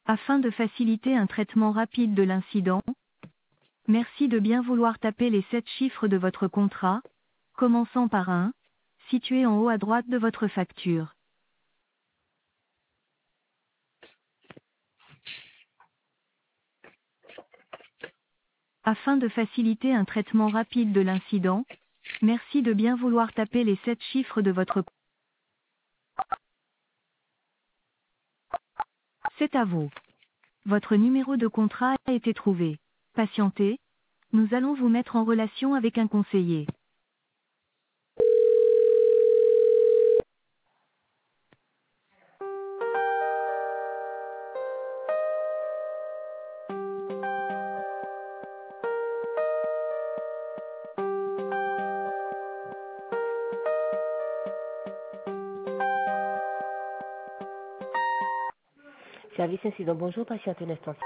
Afin de faciliter un traitement rapide de l'incident, merci de bien vouloir taper les 7 chiffres de votre contrat, commençant par 1, situé en haut à droite de votre facture. Afin de faciliter un traitement rapide de l'incident, merci de bien vouloir taper les 7 chiffres de votre contrat. C'est à vous. Votre numéro de contrat a été trouvé. Patientez, nous allons vous mettre en relation avec un conseiller. Service incident, bonjour, patiente un instant.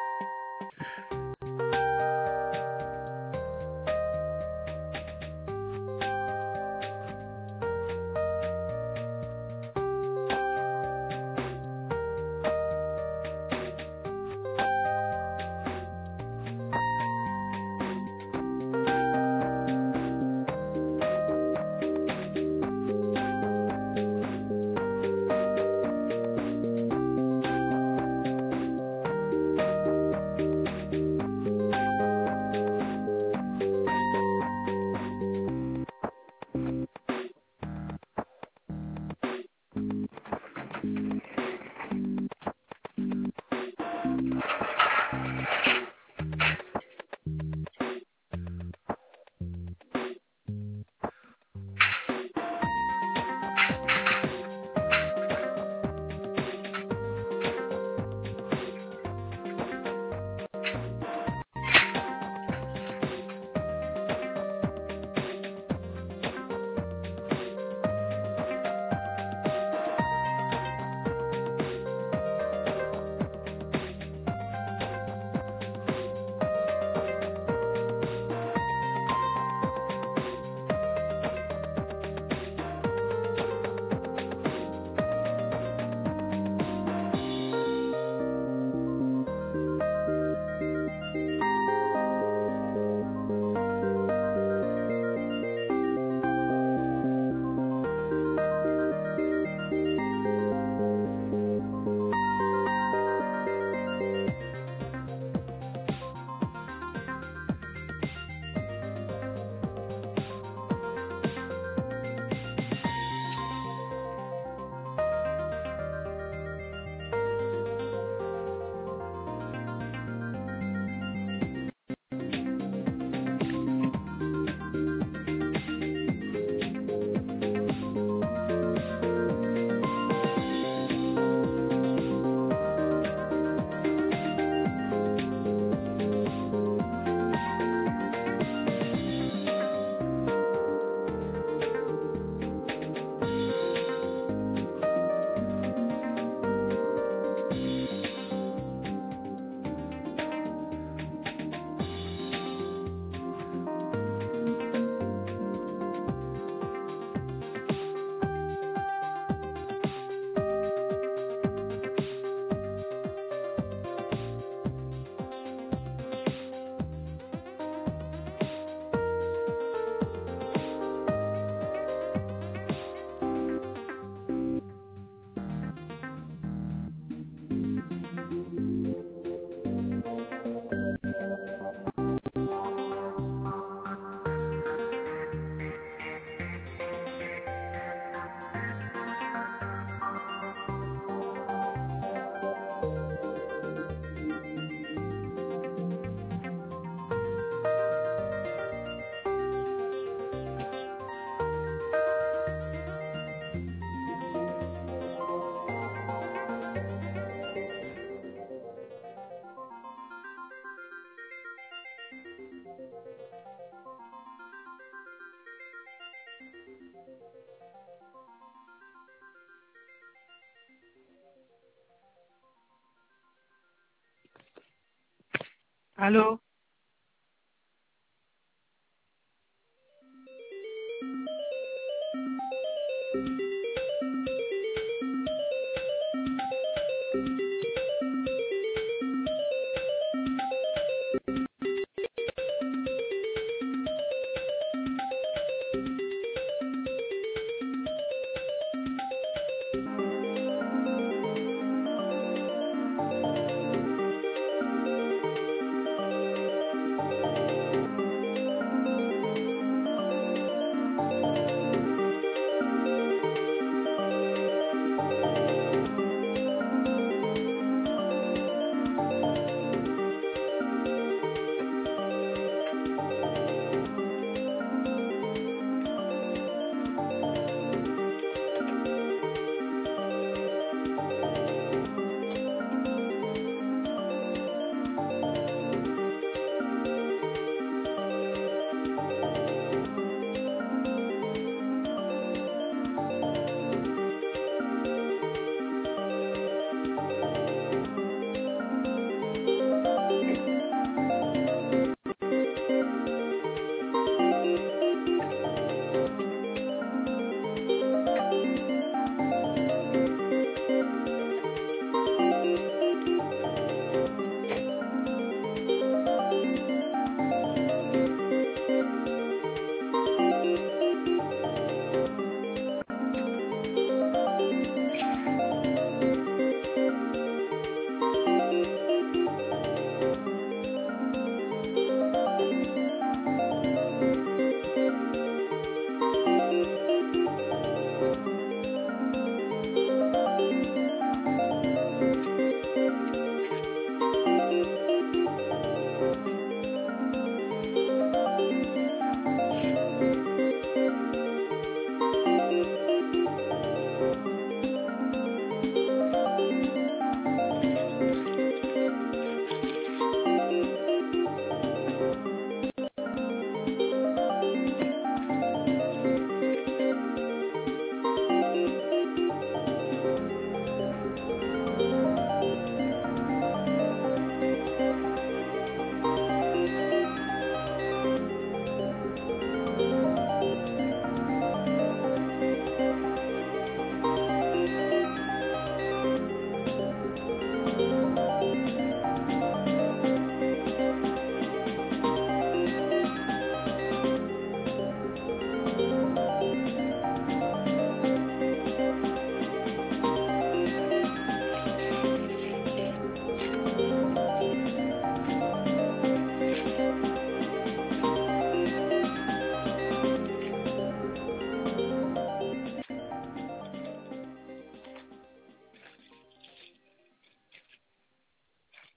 Allô?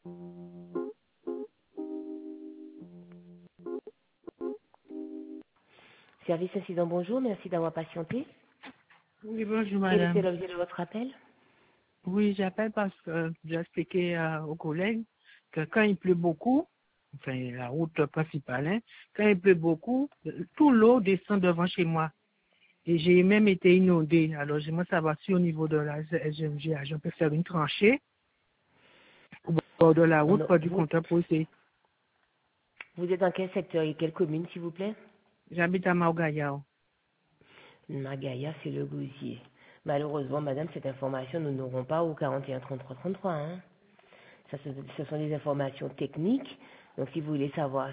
Service incident, bonjour, merci d'avoir patienté. Oui, bonjour Quel était madame. l'objet de votre appel? Oui, j'appelle parce que j'ai expliqué aux collègues que quand il pleut beaucoup, enfin la route principale, hein, quand il pleut beaucoup, tout l'eau descend devant chez moi. Et j'ai même été inondée. Alors j'aimerais savoir si au niveau de la SGMG, on peut faire une tranchée au bord de la route, Non, pas du compteur pour essayer. vous êtes dans quel secteur et quelle commune, s'il vous plaît? J'habite à Maugayao. Magaya, c'est le Gosier. Malheureusement, madame, cette information, nous n'aurons pas au 41 33 33. Hein. Ça, ce sont des informations techniques. Donc, si vous voulez savoir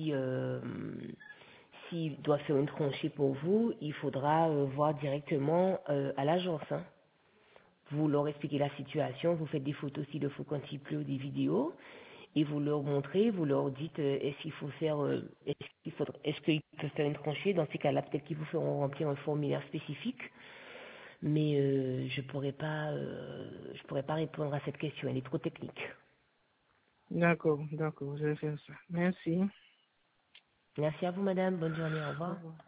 s'il doit faire une tranchée pour vous, il faudra voir directement à l'agence. Hein. Vous leur expliquez la situation, vous faites des photos s'il le faut quand il pleut ou des vidéos, et vous leur montrez, vous leur dites est-ce qu'il faut faire, est-ce qu'ils peuvent faire une tranchée. Dans ces cas-là, peut-être qu'ils vous feront remplir un formulaire spécifique, mais je pourrais pas répondre à cette question, elle est trop technique. D'accord, je vais faire ça. Merci. Merci à vous, madame. Bonne journée. Au Au revoir. revoir.